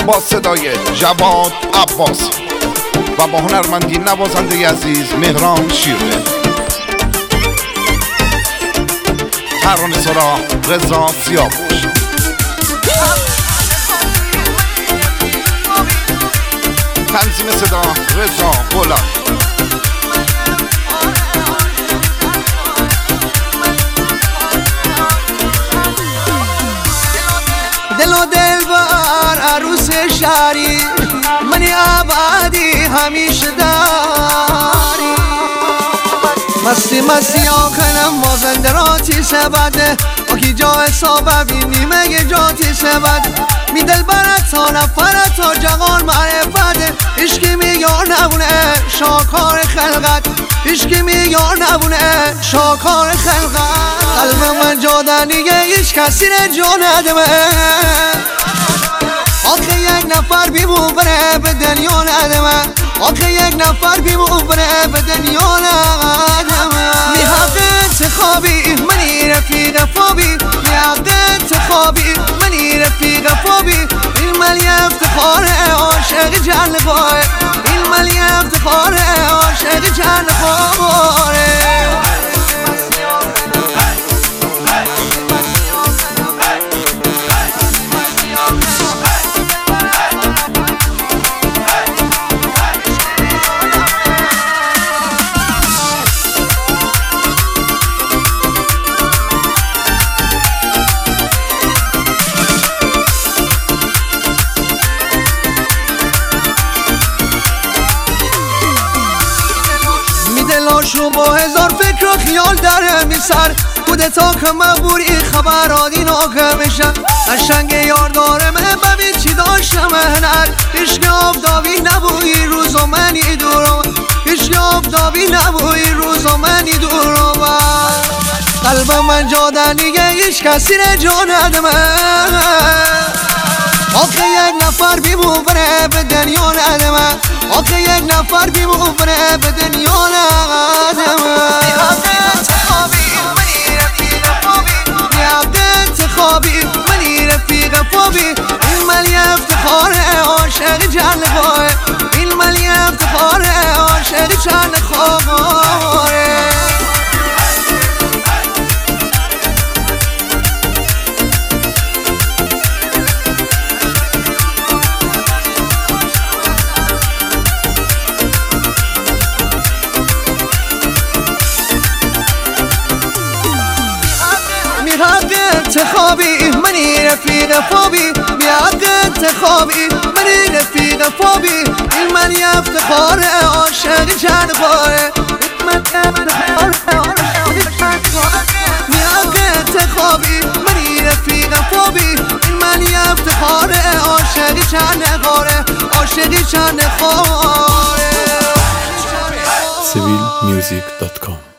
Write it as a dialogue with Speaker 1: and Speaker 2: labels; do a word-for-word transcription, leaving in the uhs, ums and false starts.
Speaker 1: با صدای جواد عباسی و با هنرمندی نوازنده عزیز مهران شیرده. ترانه سرا رضا سیاوش. تنظیم صدا رضا غلام.
Speaker 2: دل و دلبر عروس شهری منی آبادی همیشه داری مستی مستی آخنم مازنده را تی سبده آکی جا حسابه بینی مگه جا تی سبده می دل برد تا نفرد تا جهان معرفته عشقی میگار نبونه شاکار خلقت عشقی میگار نبونه شاکار خلقت قلب من جا دیگه هیچ کسی نه جا ندمه آخه یک نفر بیمون بره به دنیا ندمه آخه یک نفر بیمون بره به دنیا ندمه می حق انتخابی منی رفیق فابی می حق انتخابی منی رفیق فابی این ملی افتخاره عاشق جلوه این ملی افتخاره عاشق جلوه دلاشو با هزار فکر و خیال داره میسر بوده تا که مبوری خبرادی ناکه میشن قشنگ یار داره من ببین چی داشتم هنر عشق آفتابی نبوی روز و منی دورم عشق آفتابی نبوی روز و منی دورم قلب من جا در دیگه هیچ کسی نه جا ندمه آخه یک نفر بیمون بره به دنیا ندمه آخه یک نفر بیمون بره به دنیا ندمه می حق انتخابی منی رفیق فابی می حق انتخابی منی رفیق فابی این ملی افتخاره عاشق جلوه این ملی افتخاره عاشق جلوه حق انتخابی منی رفیق فابی بی حق انتخابی منی رفیق فابی این منی افتخاره عاشق جلوه بی حق انتخابی منی رفیق فابی این منی افتخاره عاشق جلوه عاشق جلوه
Speaker 3: سیویل میوزیک دات کام